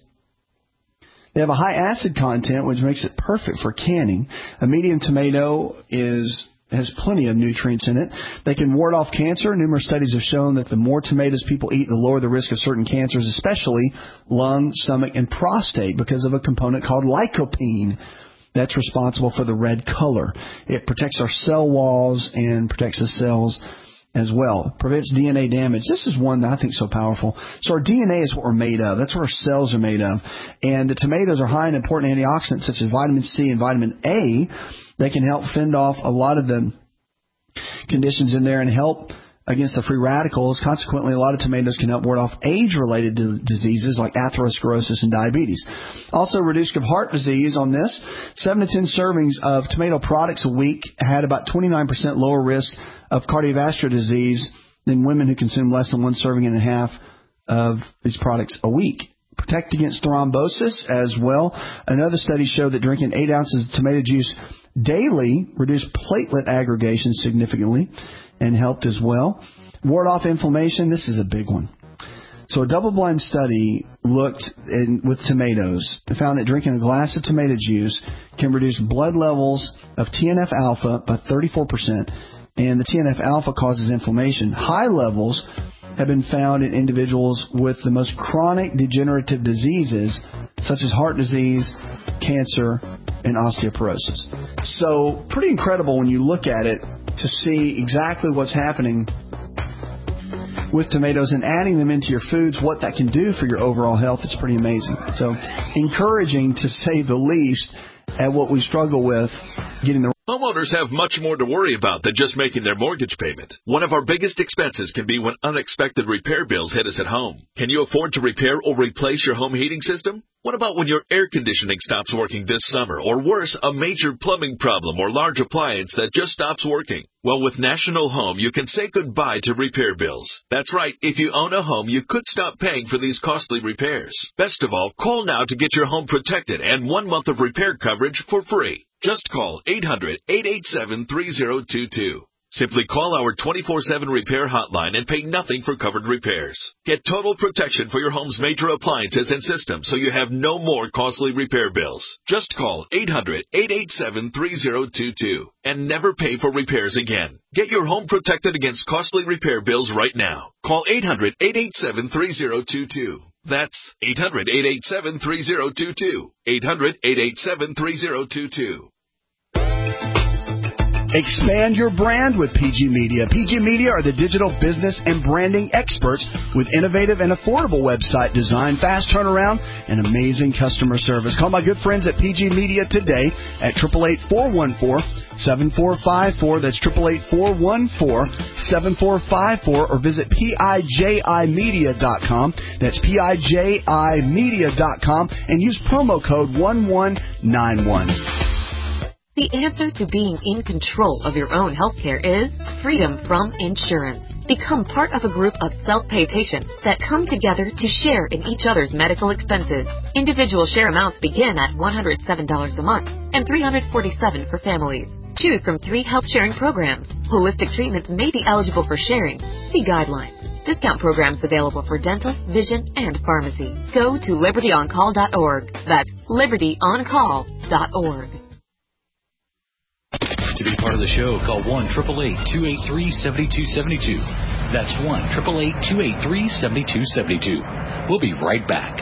They have a high acid content, which makes it perfect for canning. A medium tomato is has plenty of nutrients in it. They can ward off cancer. Numerous studies have shown that the more tomatoes people eat, the lower the risk of certain cancers, especially lung, stomach, and prostate, because of a component called lycopene that's responsible for the red color. It protects our cell walls and protects the cells as well. It prevents D N A damage. This is one that I think is so powerful. So our D N A is what we're made of. That's what our cells are made of. And the tomatoes are high in important antioxidants such as vitamin C and vitamin A. They can help fend off a lot of the conditions in there and help against the free radicals. Consequently, a lot of tomatoes can help ward off age-related diseases like atherosclerosis and diabetes. Also, reduce of heart disease on this. seven to ten servings of tomato products a week had about twenty-nine percent lower risk of cardiovascular disease than women who consume less than one serving and a half of these products a week. Protect against thrombosis as well. Another study showed that drinking eight ounces of tomato juice daily reduced platelet aggregation significantly and helped as well. Ward off inflammation. This is a big one. So a double-blind study looked in, with tomatoes. It found that drinking a glass of tomato juice can reduce blood levels of T N F alpha by thirty-four percent, and the T N F alpha causes inflammation. High levels have been found in individuals with the most chronic degenerative diseases, such as heart disease, cancer, and osteoporosis. So pretty incredible when you look at it to see exactly what's happening with tomatoes and adding them into your foods, what that can do for your overall health. It's pretty amazing. So encouraging, to say the least, at what we struggle with getting the Homeowners have much more to worry about than just making their mortgage payment. One of our biggest expenses can be when unexpected repair bills hit us at home. Can you afford to repair or replace your home heating system? What about when your air conditioning stops working this summer, or worse, a major plumbing problem or large appliance that just stops working? Well, with National Home, you can say goodbye to repair bills. That's right. If you own a home, you could stop paying for these costly repairs. Best of all, call now to get your home protected and one month of repair coverage for free. Just call eight hundred, eight eight seven, three zero two two. Simply call our twenty-four seven repair hotline and pay nothing for covered repairs. Get total protection for your home's major appliances and systems so you have no more costly repair bills. Just call eight hundred, eight eight seven, three zero two two and never pay for repairs again. Get your home protected against costly repair bills right now. Call eight hundred, eight eight seven, three zero two two. That's eight hundred, eight eight seven, three zero two two. eight hundred, eight eight seven, three zero two two. Expand your brand with P G Media. P G Media are the digital business and branding experts with innovative and affordable website design, fast turnaround, and amazing customer service. Call my good friends at P G Media today at eight eight eight, four one four, seven four five four. That's eight eight eight, four one four, seven four five four, or visit P I J I media dot com. That's P I J I media dot com and use promo code one one nine one. The answer to being in control of your own healthcare is freedom from insurance. Become part of a group of self-pay patients that come together to share in each other's medical expenses. Individual share amounts begin at one hundred seven dollars a month and three hundred forty-seven dollars for families. Choose from three health sharing programs. Holistic treatments may be eligible for sharing. See guidelines. Discount programs available for dental, vision, and pharmacy. Go to liberty on call dot org. That's liberty on call dot org. To be part of the show, call one eight eight eight, two eight three, seven two seven two. That's one eight eight eight, two eight three, seven two seven two. We'll be right back.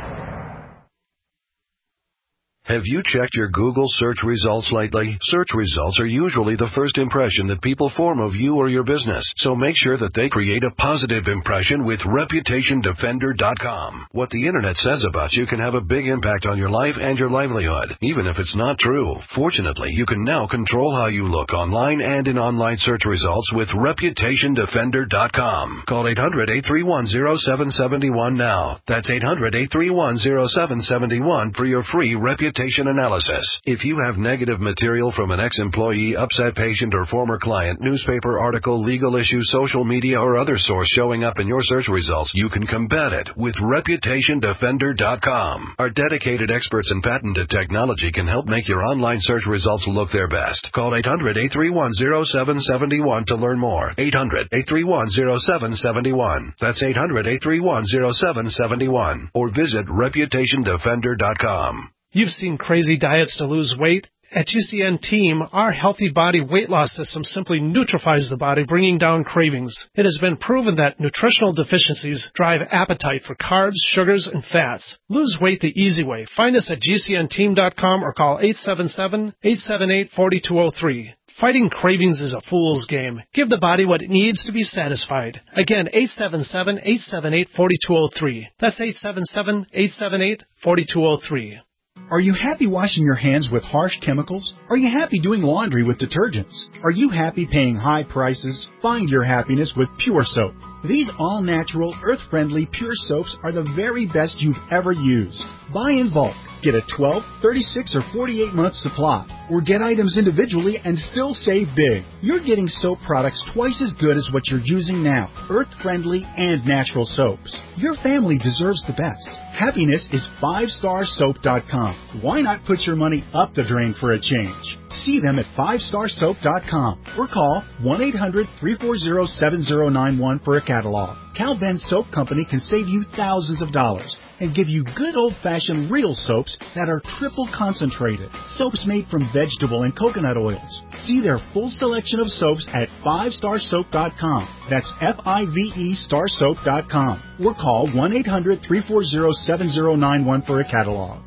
Have you checked your Google search results lately? Search results are usually the first impression that people form of you or your business, so make sure that they create a positive impression with reputation defender dot com. What the internet says about you can have a big impact on your life and your livelihood, even if it's not true. Fortunately, you can now control how you look online and in online search results with reputation defender dot com. Call eight hundred, eight three one, zero seven seven one now. That's eight hundred, eight three one, zero seven seven one for your free reputation analysis. If you have negative material from an ex-employee, upset patient, or former client, newspaper article, legal issue, social media, or other source showing up in your search results, you can combat it with reputation defender dot com. Our dedicated experts in patented technology can help make your online search results look their best. Call eight hundred, eight three one, zero seven seven one to learn more. eight hundred, eight three one, zero seven seven one. That's eight hundred, eight three one, zero seven seven one. Or visit reputation defender dot com. You've seen crazy diets to lose weight. At G C N Team, our Healthy Body Weight Loss System simply neutralizes the body, bringing down cravings. It has been proven that nutritional deficiencies drive appetite for carbs, sugars, and fats. Lose weight the easy way. Find us at G C N team dot com or call eight seven seven, eight seven eight, four two zero three. Fighting cravings is a fool's game. Give the body what it needs to be satisfied. Again, eight seven seven, eight seven eight, four two zero three. That's eight seven seven, eight seven eight, four two zero three. Are you happy washing your hands with harsh chemicals? Are you happy doing laundry with detergents? Are you happy paying high prices? Find your happiness with Pure Soap. These all-natural, earth-friendly Pure Soaps are the very best you've ever used. Buy in bulk. Get a twelve, thirty-six, or forty-eight month supply. Or get items individually and still save big. You're getting soap products twice as good as what you're using now. Earth-friendly and natural soaps. Your family deserves the best. Happiness is five star soap dot com. Why not put your money up the drain for a change? See them at five star soap dot com or call one eight hundred, three four zero, seven zero nine one for a catalog. Cal Ben Soap Company can save you thousands of dollars and give you good old-fashioned real soaps that are triple concentrated. Soaps made from vegetable and coconut oils. See their full selection of soaps at five star soap dot com. That's F I V E star soap dot com. Or call one eight hundred, three four zero, seven zero nine one for a catalog.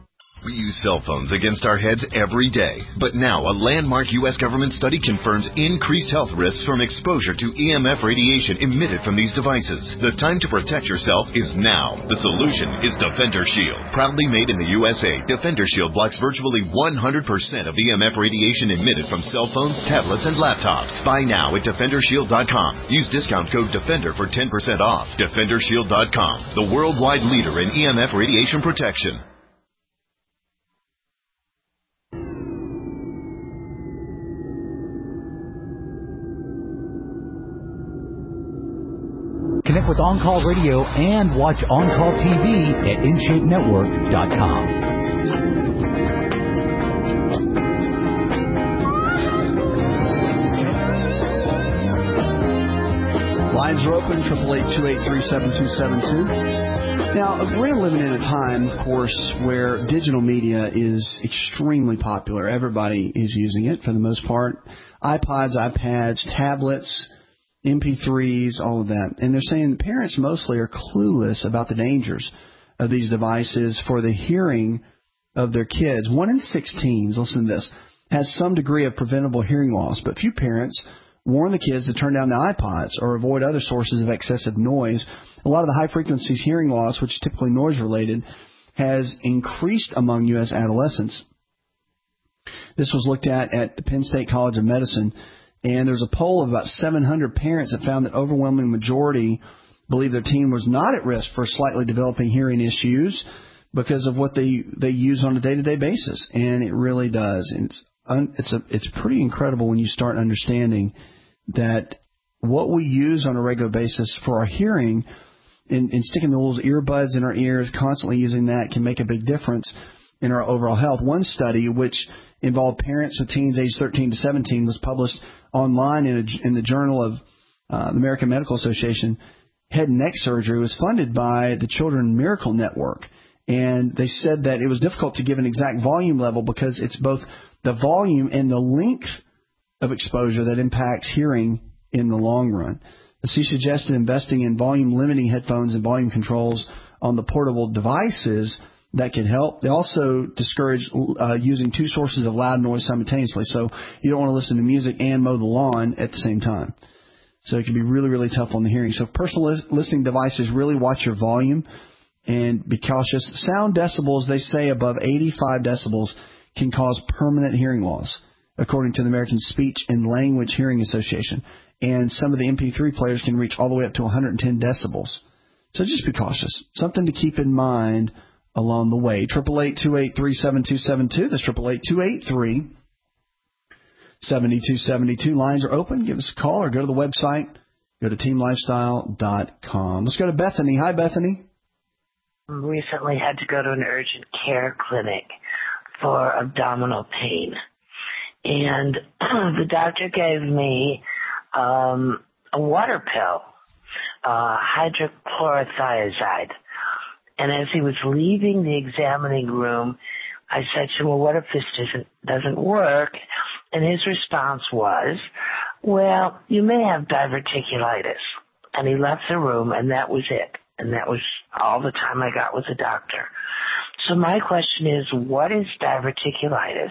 We use cell phones against our heads every day. But now a landmark U S government study confirms increased health risks from exposure to E M F radiation emitted from these devices. The time to protect yourself is now. The solution is Defender Shield. Proudly made in the U S A, Defender Shield blocks virtually one hundred percent of E M F radiation emitted from cell phones, tablets, and laptops. Buy now at Defender Shield dot com. Use discount code DEFENDER for ten percent off. Defender Shield dot com, the worldwide leader in E M F radiation protection. Connect with On Call Radio and watch On Call T V at In Shape Network dot com. Lines are open, eight eight eight, two eight three, seven two seven two. Now, we're living in a time, of course, where digital media is extremely popular. Everybody is using it for the most part. iPods, iPads, tablets, M P threes, all of that. And they're saying the parents mostly are clueless about the dangers of these devices for the hearing of their kids. One in six teens, listen to this, has some degree of preventable hearing loss, but few parents warn the kids to turn down the iPods or avoid other sources of excessive noise. A lot of the high-frequency hearing loss, which is typically noise-related, has increased among U S adolescents. This was looked at at the Penn State College of Medicine, and there's a poll of about seven hundred parents that found that overwhelming majority believe their teen was not at risk for slightly developing hearing issues because of what they, they use on a day-to-day basis. And it really does. And it's, un, it's, a, it's pretty incredible when you start understanding that what we use on a regular basis for our hearing and, and sticking the little earbuds in our ears, constantly using that, can make a big difference in our overall health. One study, which involved parents of teens aged thirteen to seventeen, was published online in, a, in the Journal of uh, the American Medical Association. Head and neck surgery was funded by the Children Miracle Network. And they said that it was difficult to give an exact volume level because it's both the volume and the length of exposure that impacts hearing in the long run. She suggested investing in volume-limiting headphones and volume controls on the portable devices that can help. They also discourage uh, using two sources of loud noise simultaneously. So you don't want to listen to music and mow the lawn at the same time. So it can be really, really tough on the hearing. So personal listening devices, really watch your volume and be cautious. Sound decibels, they say above eighty-five decibels, can cause permanent hearing loss, according to the American Speech and Language Hearing Association. And some of the M P three players can reach all the way up to one hundred ten decibels. So just be cautious. Something to keep in mind along the way. eight eight eight, two eight three, seven two seven two. That's eight eight eight, two eight three, seven two seven two. Lines are open. Give us a call or go to the website. Go to team lifestyle dot com. Let's go to Bethany. Hi, Bethany. Recently had to go to an urgent care clinic for abdominal pain. And the doctor gave me um, a water pill, uh, hydrochlorothiazide. And as he was leaving the examining room, I said to him, well, what if this doesn't, doesn't work? And his response was, well, you may have diverticulitis. And he left the room, and that was it. And that was all the time I got with the doctor. So my question is, what is diverticulitis?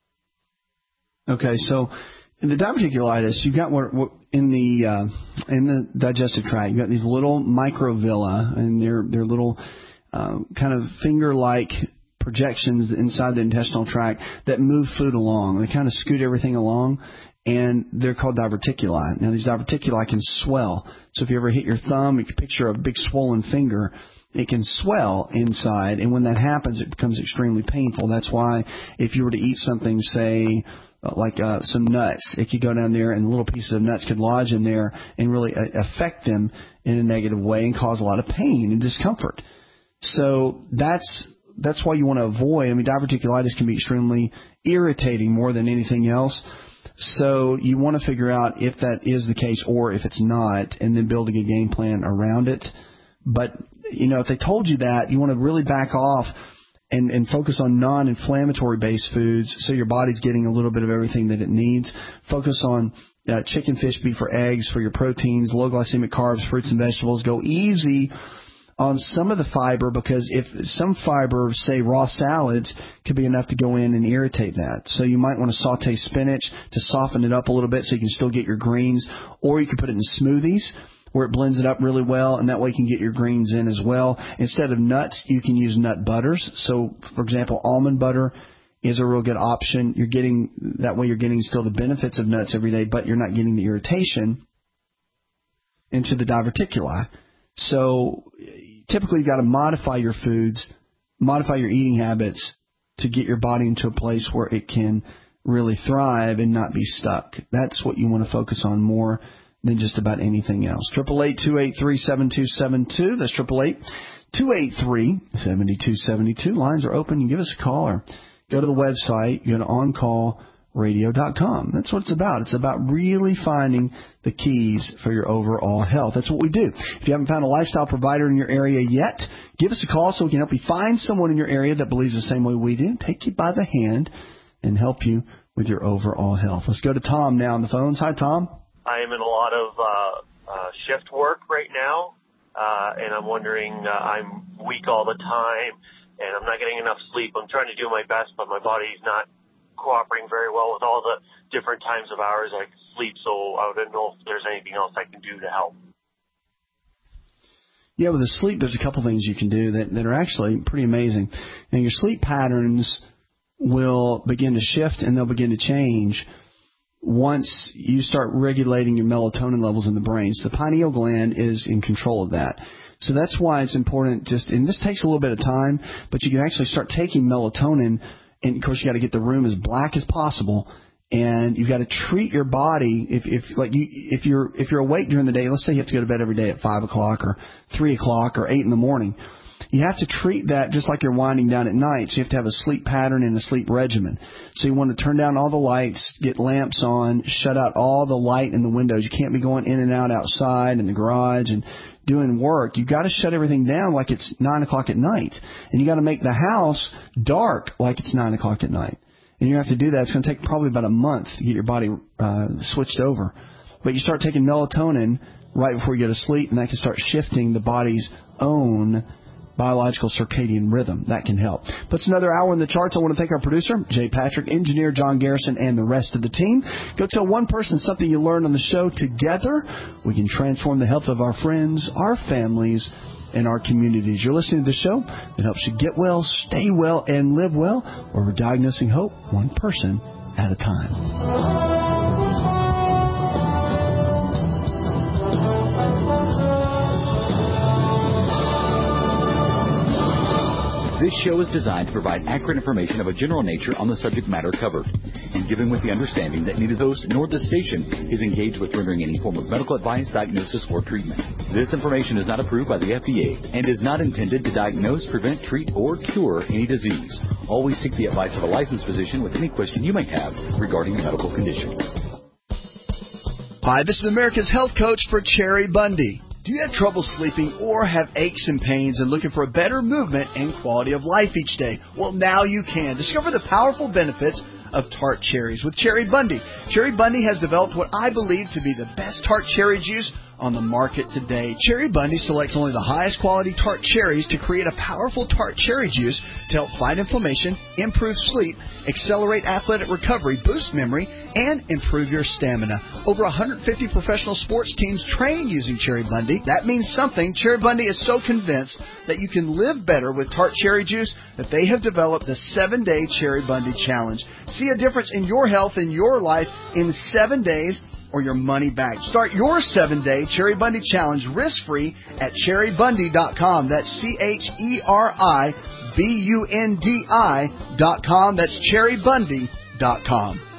Okay, so in the diverticulitis, you've got what, what in the uh, in the digestive tract, you've got these little microvilli, and they're they're little uh, kind of finger-like projections inside the intestinal tract that move food along. They kind of scoot everything along, and they're called diverticuli. Now, these diverticuli can swell. So if you ever hit your thumb, you can picture a big swollen finger. It can swell inside, and when that happens, it becomes extremely painful. That's why if you were to eat something, say, like uh, some nuts, it could go down there, and little pieces of nuts could lodge in there and really affect them in a negative way and cause a lot of pain and discomfort. So that's that's why you want to avoid. I mean, diverticulitis can be extremely irritating more than anything else. So you want to figure out if that is the case or if it's not, and then build a good game plan around it. But, you know, if they told you that, you want to really back off and, and focus on non-inflammatory based foods so your body's getting a little bit of everything that it needs. Focus on uh, chicken, fish, beef, or eggs for your proteins, low glycemic carbs, fruits and vegetables. Go easy on some of the fiber, because if some fiber, say raw salads, could be enough to go in and irritate that. So you might want to saute spinach to soften it up a little bit so you can still get your greens, or you can put it in smoothies where it blends it up really well, and that way you can get your greens in as well. Instead of nuts, you can use nut butters. So, for example, almond butter is a real good option. You're getting, that way you're getting still the benefits of nuts every day, but you're not getting the irritation into the diverticuli. So typically you've got to modify your foods, modify your eating habits to get your body into a place where it can really thrive and not be stuck. That's what you want to focus on more than just about anything else. eight eight eight, two eight three, seven two seven two. That's eight eight eight, two eight three, seven two seven two. Lines are open. You give us a call or go to the website. Go to on call radio dot com. That's what it's about. It's about really finding the keys for your overall health. That's what we do. If you haven't found a lifestyle provider in your area yet, give us a call so we can help you find someone in your area that believes the same way we do, take you by the hand, and help you with your overall health. Let's go to Tom now on the phones. Hi, Tom. I am in a lot of uh, uh, shift work right now, uh, and I'm wondering, uh, I'm weak all the time, and I'm not getting enough sleep. I'm trying to do my best, but my body's not cooperating very well with all the different times of hours I can sleep, so I don't know if there's anything else I can do to help. Yeah, with the sleep, there's a couple things you can do that, that are actually pretty amazing. And your sleep patterns will begin to shift and they'll begin to change once you start regulating your melatonin levels in the brain. So the pineal gland is in control of that. So that's why it's important just, and this takes a little bit of time, but you can actually start taking melatonin. And, of course, you got to get the room as black as possible, and you've got to treat your body. If, if like you, if you're if you're awake during the day, let's say you have to go to bed every day at five o'clock or three o'clock or eight in the morning, you have to treat that just like you're winding down at night. So you have to have a sleep pattern and a sleep regimen. So you want to turn down all the lights, get lamps on, shut out all the light in the windows. You can't be going in and out outside in the garage and doing work. You've got to shut everything down like it's nine o'clock at night. And you got to make the house dark like it's nine o'clock at night. And you have to do that. It's going to take probably about a month to get your body uh, switched over. But you start taking melatonin right before you go to sleep, and that can start shifting the body's own biological circadian rhythm. That can help. Puts another hour in the charts. I want to thank our producer, Jay Patrick, engineer John Garrison, and the rest of the team. Go tell one person something you learned on the show. Together, we can transform the health of our friends, our families, and our communities. You're listening to the show that helps you get well, stay well, and live well, where we're diagnosing hope one person at a time. This show is designed to provide accurate information of a general nature on the subject matter covered, and given with the understanding that neither the host nor the station is engaged with rendering any form of medical advice, diagnosis, or treatment. This information is not approved by the F D A and is not intended to diagnose, prevent, treat, or cure any disease. Always seek the advice of a licensed physician with any question you may have regarding a medical condition. Hi, this is America's Health Coach for Cherry Bundy. Do you have trouble sleeping or have aches and pains and looking for a better movement and quality of life each day? Well, now you can. Discover the powerful benefits of tart cherries with Cherry Bundy. Cherry Bundy has developed what I believe to be the best tart cherry juice on the market today. Cherry Bundy selects only the highest quality tart cherries to create a powerful tart cherry juice to help fight inflammation, improve sleep, accelerate athletic recovery, boost memory, and improve your stamina. Over one hundred fifty professional sports teams train using Cherry Bundy. That means something. Cherry Bundy is so convinced that you can live better with tart cherry juice that they have developed the seven-day Cherry Bundy Challenge. See a difference in your health and your life in seven days or your money back. Start your seven-day Cherry Bundy Challenge risk-free at cherry bundy dot com. That's C H E R I B U N D I dot com. That's cherry bundy dot com.